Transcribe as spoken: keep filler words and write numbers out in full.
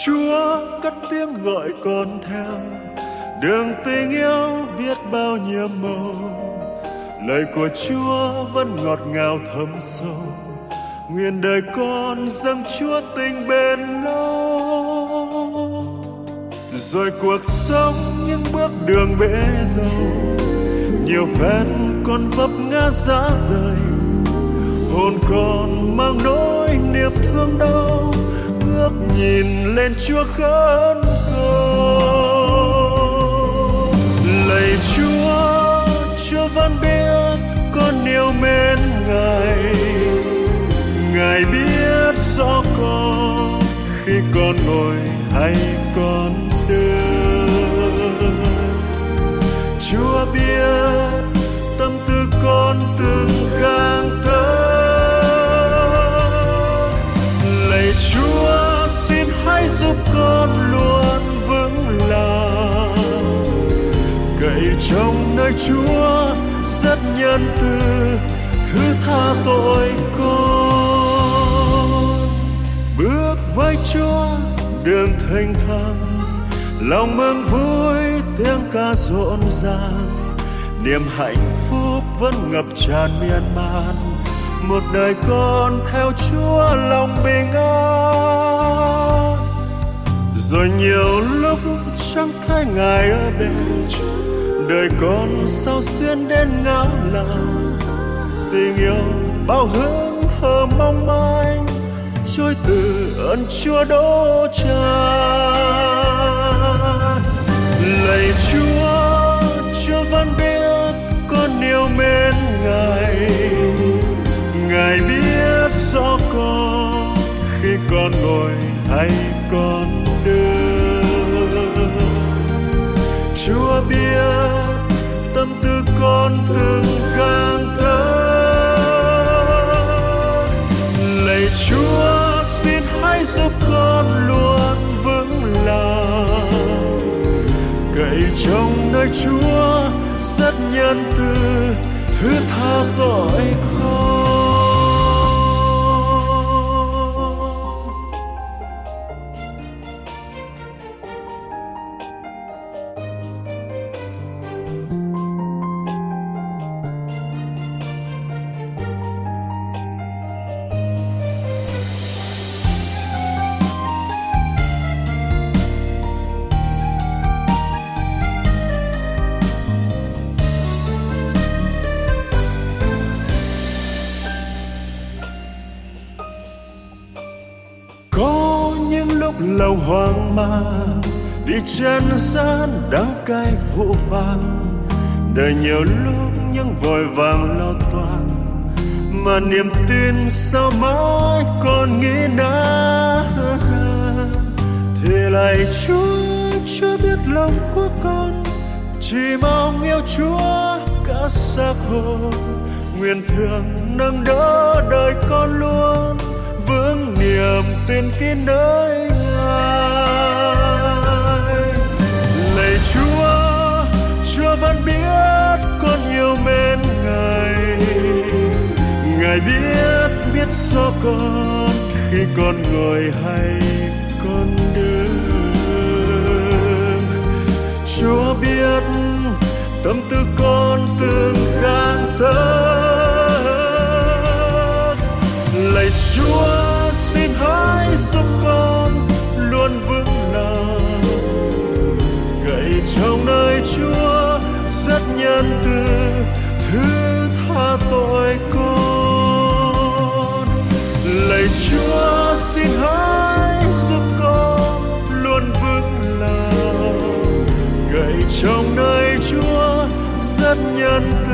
Chúa cất tiếng gọi con theo đường tình yêu biết bao nhiêu màu. Lời của Chúa vẫn ngọt ngào thấm sâu, nguyện đời con dâng Chúa tình bền lâu. Rồi cuộc sống những bước đường bể dâu, nhiều vết con vấp ngã giá rời, hồn con mang nỗi niềm thương đau, ước nhìn lên Chúa khấn cầu. Lạy Chúa, Chúa vẫn biết con yêu mến Ngài, Ngài biết rõ con khi con ngồi hay con đứng. Chúa biết tâm tư con từng gang thở. Lạy Chúa, xin hãy giúp con luôn vững lòng, cậy trong nơi Chúa rất nhân từ, thứ tha tội con. Bước với Chúa đường thanh thang, lòng mừng vui tiếng ca rộn ràng, niềm hạnh phúc vẫn ngập tràn miên man. Một đời con theo Chúa lòng bình an. Rồi nhiều lúc chẳng thấy Ngài ở bên, đời con sao xuyên đến ngã lòng. Tình yêu bao hướng hờ mong manh, trôi từ ơn Chúa đổ tràn. Lạy Chúa, Chúa vẫn biết con yêu mến Ngài, Ngài biết rõ con khi con ngồi hay con đứng. Chúa biết tâm tư con từng gang thở. Lạy Chúa, xin hãy giúp con luôn vững lòng, cậy trong nơi Chúa rất nhân từ, thứ tha tội con. Có những lúc lòng hoang mang vì chân gian đắng cay vụ vàng, đời nhiều lúc những vội vàng lo toan, mà niềm tin sao mãi còn nghĩ nát. Thì lạy Chúa, Chúa biết lòng của con, chỉ mong yêu Chúa cả xác hồn. Nguyện thương nâng đỡ đời con luôn, vững niềm tin kín nơi Ngài. Lạy Chúa, Chúa vẫn biết con yêu mến Ngài, Ngài biết biết rõ con khi con ngồi hay con đứng. Chúa biết tâm tư con từng gang thở. Lạy Chúa, xin hãy giúp con luôn vững lòng, cậy trong nơi Chúa rất nhân từ, thứ tha tội con. Lạy Chúa, xin hãy giúp con luôn vững lòng, cậy trong nơi Chúa rất nhân từ,